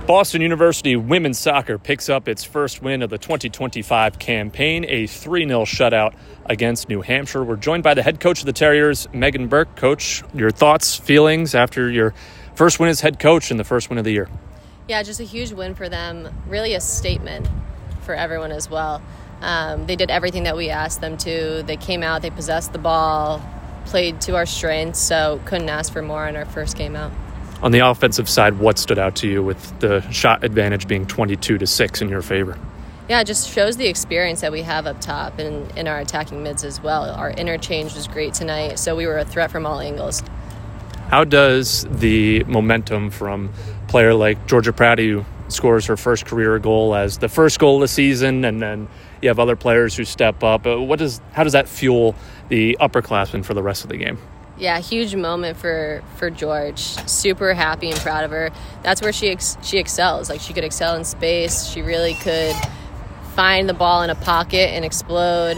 Boston University women's soccer picks up its first win of the 2025 campaign, a 3-0 shutout against New Hampshire. We're joined by the head coach of the Terriers, Megan Burke. Coach, your thoughts, feelings after your first win as head coach and the first win of the year? Yeah, just a huge win for them. Really a statement for everyone as well. They did everything that we asked them to. They came out, they possessed the ball, played to our strengths, so couldn't ask for more in our first game out. On the offensive side, what stood out to you with the shot advantage being 22-6 in your favor? Yeah, it just shows the experience that we have up top and in our attacking mids as well. Our interchange was great tonight, so we were a threat from all angles. How does the momentum from a player like Georgia Pratty, who scores her first career goal as the first goal of the season, and then you have other players who step up, how does that fuel the upperclassmen for the rest of the game? Yeah, huge moment for George. Super happy and proud of her. That's where she excels. Like, she could excel in space. She really could find the ball in a pocket and explode.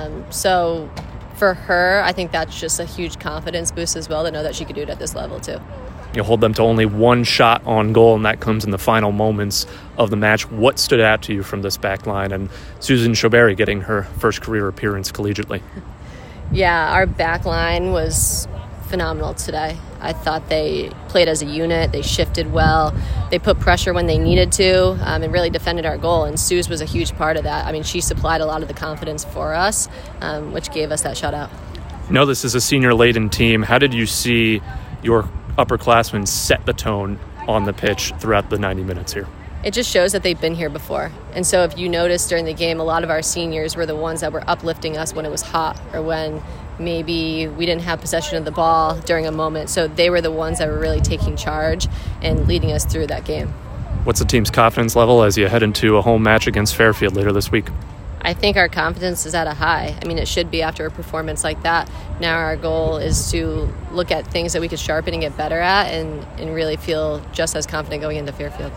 So for her, I think that's just a huge confidence boost as well, to know that she could do it at this level too. You hold them to only one shot on goal, and that comes in the final moments of the match. What stood out to you from this back line and Susan Schauberi getting her first career appearance collegiately? Yeah, our back line was phenomenal today. I thought they played as a unit. They shifted well. They put pressure when they needed to, and really defended our goal. And Suze was a huge part of that. I mean, she supplied a lot of the confidence for us, which gave us that shutout. This is a senior-laden team. How did you see your upperclassmen set the tone on the pitch throughout the 90 minutes here? It just shows that they've been here before. And so if you notice during the game, a lot of our seniors were the ones that were uplifting us when it was hot, or when maybe we didn't have possession of the ball during a moment. So they were the ones that were really taking charge and leading us through that game. What's the team's confidence level as you head into a home match against Fairfield later this week? I think our confidence is at a high. I mean, it should be after a performance like that. Now our goal is to look at things that we could sharpen and get better at, and really feel just as confident going into Fairfield.